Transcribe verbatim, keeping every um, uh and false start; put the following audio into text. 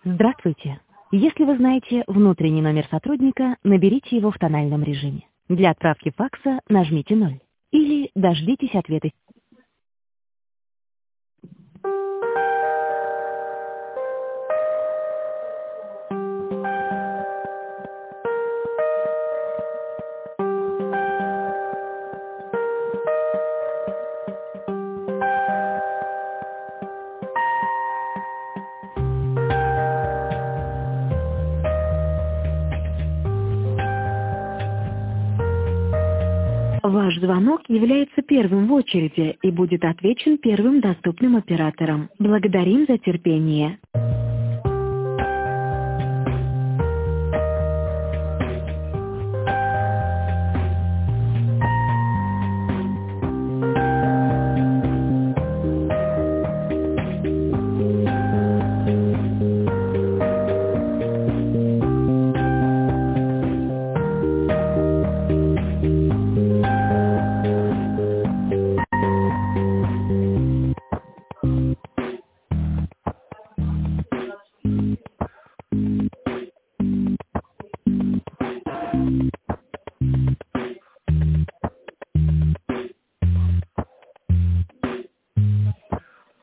Здравствуйте. Если вы знаете внутренний номер сотрудника, наберите его в тональном режиме. Для отправки факса нажмите ноль. Или дождитесь ответа. Ваш звонок является первым в очереди и будет отвечен первым доступным оператором. Благодарим за терпение.